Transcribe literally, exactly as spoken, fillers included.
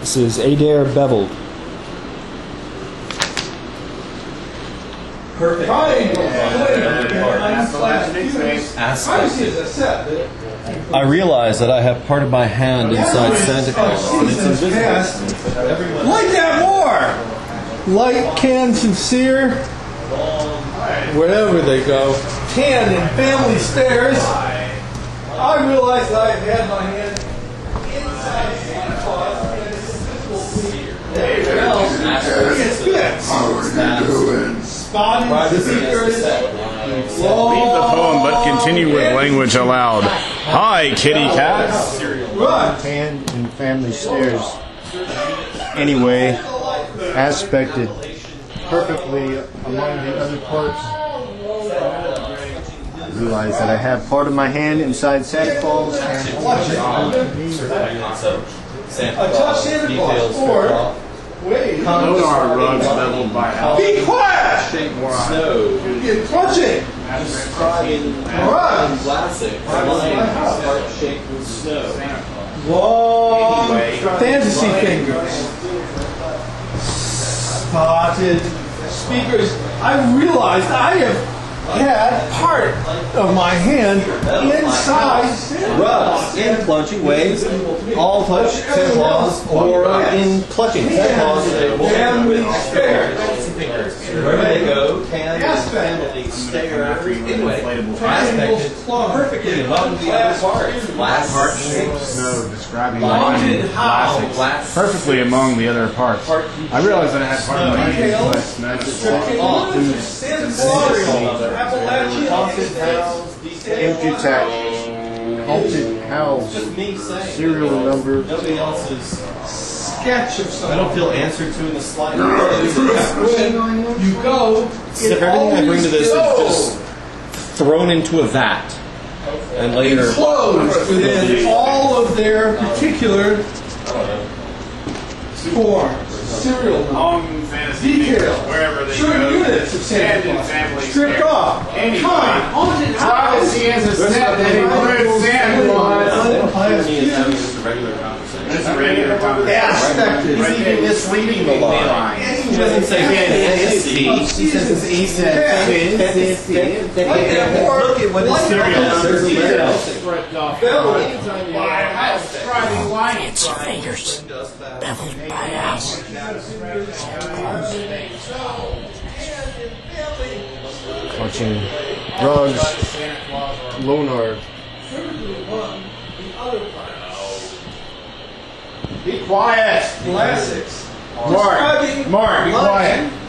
This is Adair beveled. Perfect. I realize that I have part of my hand inside Santa Claus, and it's invisible. Like that more! Light, can, sincere, wherever they go. Tan and family stairs. I realized that I had my hand inside Santa Claus, and it's invisible to me. It's fits. How are you doing? Spotted speakers. Leave the poem, but continue with language aloud. Hi, kitty cat. Tan and family stairs. Anyway, aspected perfectly among the other parts. Realize that I have part of my hand inside Santa Claus. A touch Santa Claus. Or, wait. Those are rugs beveled by Al. Be quiet! Snow. You're clutching. Runs. Classic. Heart shaped with snow. Long fantasy fingers. Spotted speakers. I realized I have had part of my hand inside Santa Claus. Rugs in clutching ways, all touch Santa Claus, or in clutching Santa Claus. Family stairs. Wherever they go, tan Aspect. family stare. Anyway, Triangles aspected clung. perfectly among the other parts. Glass heart shapes. No, describing Haunted house. Glass. perfectly among the other parts. I realized that I had part of my hand, but that's Santa Claus. Appalachian. Empty tax. Haunted house. Just me saying. Serial number. Nobody else's. Sketch of I something. don't feel answered to in the slightest. When you go, Except everything I bring to this is just thrown into a vat, and later closed within all of their particular form, serial number, Long fantasy detail, figures, wherever they certain go. units of Santa Stand in Claus, family stripped stairs. off, Anyway. time, haunted house. Privacy is a set that includes Santa Claus. Me is having just a regular conversation. It's a regular conversation. Aspected. he's even misreading the line. He doesn't say fantasy. He says he said Look at what his serial number is. Fancy fingers, beveled by us. Clutching rugs. Lonard. Be quiet. Classics. Mark, Mark, be quiet.